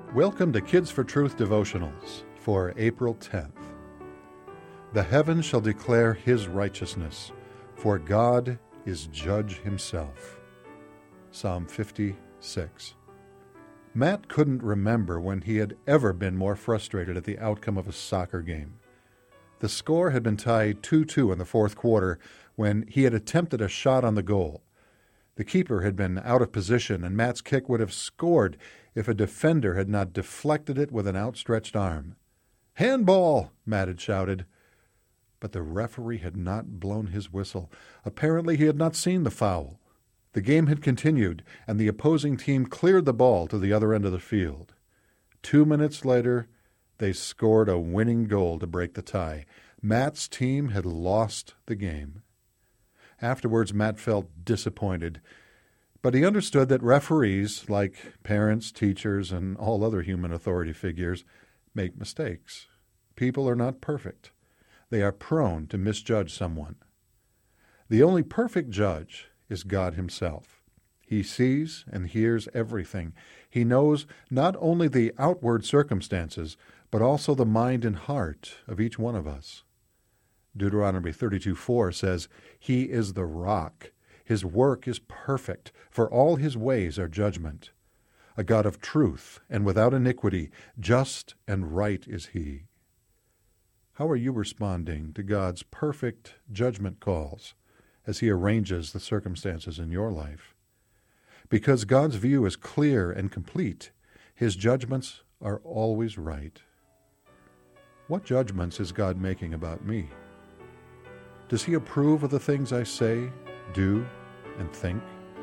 Welcome to Kids for Truth devotionals for April 10th. The heavens shall declare his righteousness, for God is judge himself. Psalm 56. Matt couldn't remember when he had ever been more frustrated at the outcome of a soccer game. The score had been tied 2-2 in the fourth quarter when he had attempted a shot on the goal. The keeper had been out of position, and Matt's kick would have scored if a defender had not deflected it with an outstretched arm. "Handball!" Matt had shouted. But the referee had not blown his whistle. Apparently he had not seen the foul. The game had continued, and the opposing team cleared the ball to the other end of the field. 2 minutes later, they scored a winning goal to break the tie. Matt's team had lost the game. Afterwards, Matt felt disappointed, but he understood that referees, like parents, teachers, and all other human authority figures, make mistakes. People are not perfect. They are prone to misjudge someone. The only perfect judge is God himself. He sees and hears everything. He knows not only the outward circumstances, but also the mind and heart of each one of us. Deuteronomy 32:4 says, "He is the rock. His work is perfect, for all his ways are judgment. A God of truth and without iniquity, just and right is he." How are you responding to God's perfect judgment calls as he arranges the circumstances in your life? Because God's view is clear and complete, his judgments are always right. What judgments is God making about me? Does he approve of the things I say, do, and think?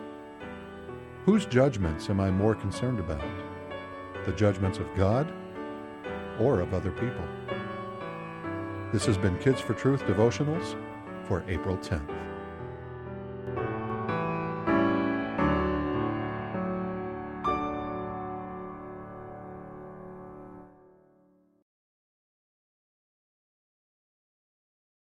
Whose judgments am I more concerned about? The judgments of God or of other people? This has been Kids for Truth devotionals for April 10th.